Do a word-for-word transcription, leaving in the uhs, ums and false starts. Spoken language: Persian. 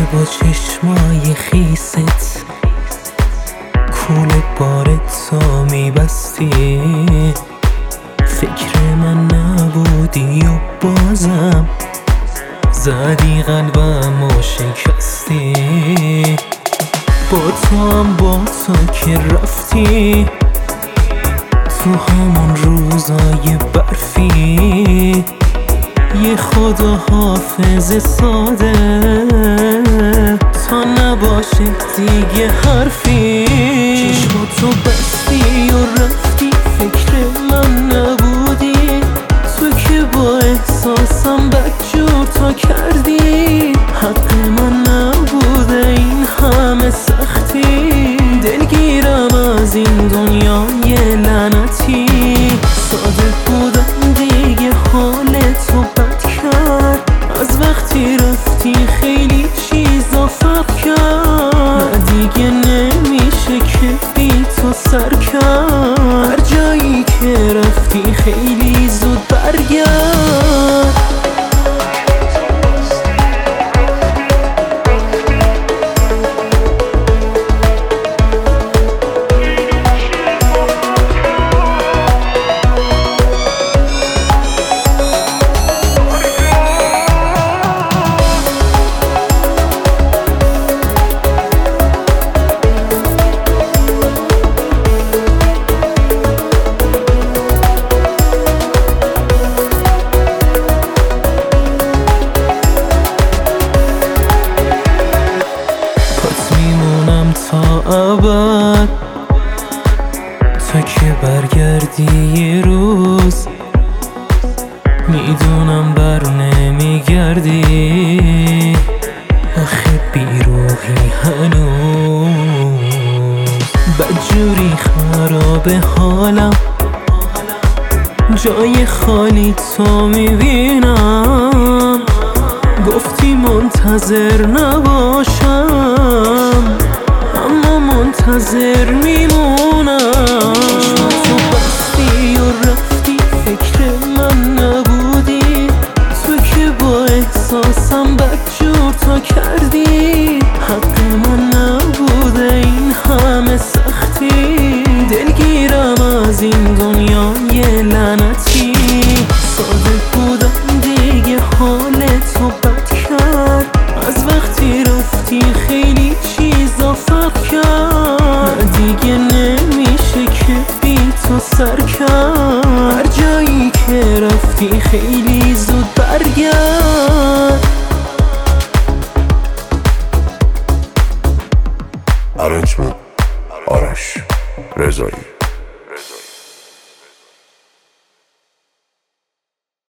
با چشمای خیست کول بارتا میبستی، فکر من نبودی و بازم زدی قلبم و شکستی. با تو هم با تو که رفتی تو همون روزای برفی، یه خدا حافظ ساده تا نباشه دیگه حرفی. چشماتو بستی و رفتی، فکر من نبودی، تو که با احساسم بدجور تا کردی. حق من نبوده این همه سختی، دلگیرم از این دنیای لعنتی. ساده بودم دیگه حالتو بد کرد، از وقتی رفتی خیلی چیزا فرق کرد. نه دیگه نمیشه که بی تو سر کرد، هر جایی که رفتی خیلی زود برگرد. تا ابد تا که برگردی یه روز، میدونم بر نمیگردی، آخه بیروحی هنوز. بدجوری خراب حالم، جای خالی تو میبینم، گفتی منتظر نباشم اما منتظر میمونم. تو بستی و رفتی، فکر من نبودی، تو که با احساسم بدجور تا کردی. حق من نبوده این همه سختی، دلگیرم از این دنیای لعنتی. ساده بودم دیگه حالتو بد کرد، از وقتی رفتی خیلی چیزا فرق کرد. دیگه نمیشه که بی تو سر کرد، هر جایی که رفتی خیلی زود برگرد. Arrangement آرش رضایی.